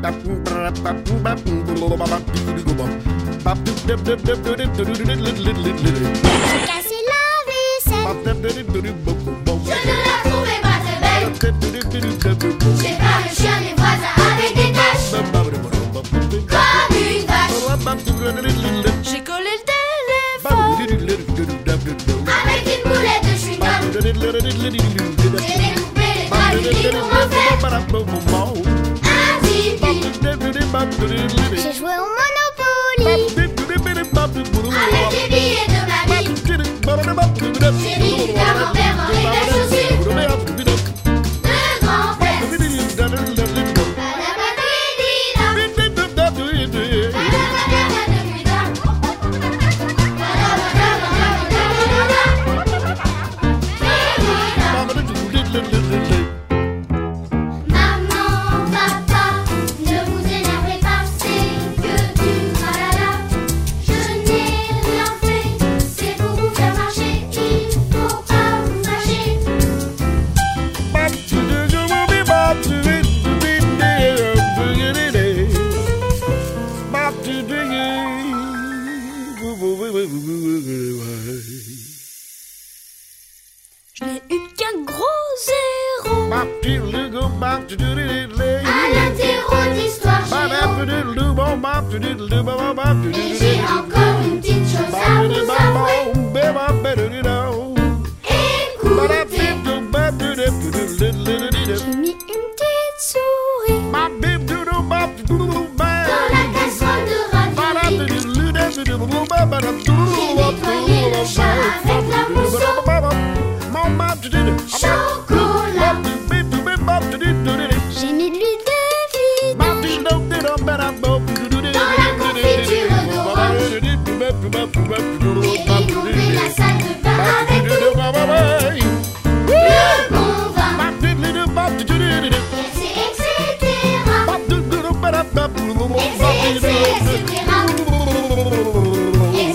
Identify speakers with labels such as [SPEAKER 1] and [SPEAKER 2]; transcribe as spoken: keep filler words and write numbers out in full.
[SPEAKER 1] cassé la vaisselle.
[SPEAKER 2] Je ne la trouvais pas très belle. J'ai pas le chien des voisins avec des taches comme une vache.
[SPEAKER 1] J'ai collé le téléphone
[SPEAKER 2] Avec une boulette de chewing-gum. J'ai découpé les bras du lit pour m'en faire un zizi.
[SPEAKER 1] J'ai joué au Monopoly
[SPEAKER 2] Avec les billets de ma vie. J'ai mis du camembert dans les belles chaussures de grand-père. Maman, papa, ne vous énervez pas, c'est que du tralala. Je n'ai rien fait, c'est pour vous faire marcher, il faut pas vous fâcher.
[SPEAKER 1] Je n'ai eu qu'un gros zéro.
[SPEAKER 2] À l'interro d'histoire géo. Et j'ai encore une petite chose à vous avouer. Écoutez,
[SPEAKER 1] J'ai mis une petite souris.
[SPEAKER 2] dans la casserole de ravioli, j'ai nettoyé le chat avec la mousseau. Chocolat,
[SPEAKER 1] J'ai mis de l'huile de vide.
[SPEAKER 2] dans la confiture d'orange. J'ai découpé la salle de bain avec tout le bon vin. Et et cetera. Et et cetera. Et